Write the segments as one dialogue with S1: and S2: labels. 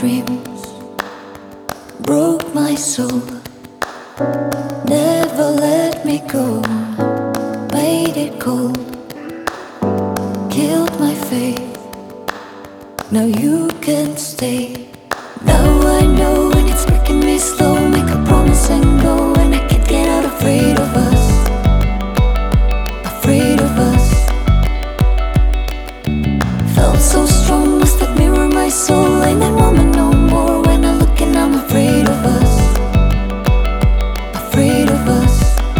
S1: dreams, broke my soul, never let me go, made it cold, killed my faith. Now you can stay. Now I know when it's breaking me slow, make a promise and go, and I can't get out, afraid of us, afraid of us. Felt so strong, must that mirror my soul. Ain't that woman no more when I look, and I'm afraid of us, afraid of us.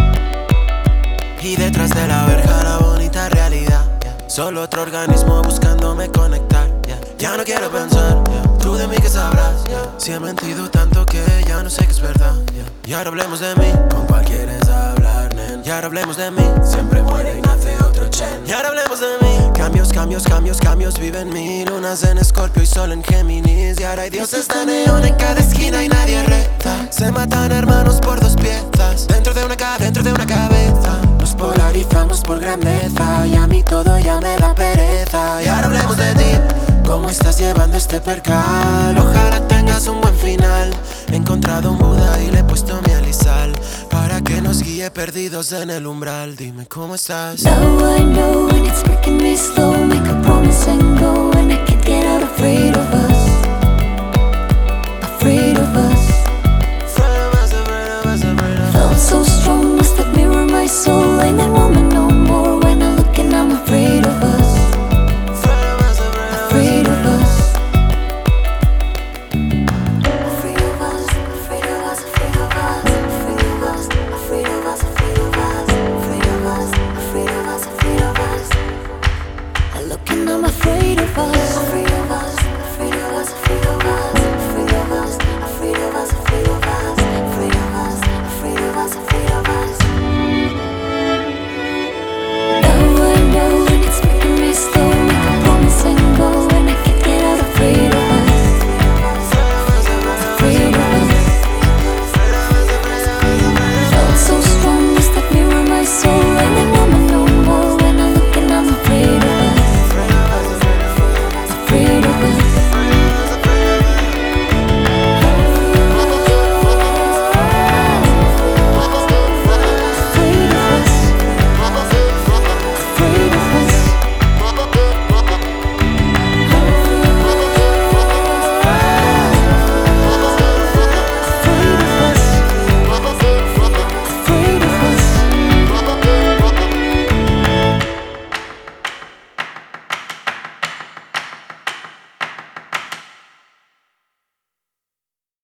S2: Y detrás de la verja la bonita realidad, solo otro organismo buscándome conectar. Ya no quiero pensar, tú de mí que sabrás. Si he mentido tanto que ya no sé qué es verdad. Y ahora hablemos de mí, ¿con cuál quieres hablar, nen? Y ahora hablemos de mí, siempre muere y nace otro Chen. Y ahora hablemos de mí, cambios, cambios, cambios, cambios. Viven mí, lunas en Escorpio y sol en Géminis. Y ahora hay dioses de neón en cada esquina y nadie reta. Se matan hermanos por dos piezas, dentro de una cabeza. Nos polarizamos por grandeza, y a mí todo ya me da pereza. Y ahora hablemos de ti, ¿cómo estás llevando este percal? Ojalá tengas un buen final. He encontrado un Buda y le he puesto miel y sal, para que nos guíe perdidos en el umbral. Dime cómo estás.
S1: Now I know when it's breaking me slow, make a promise and go, and I can't get out, afraid of us.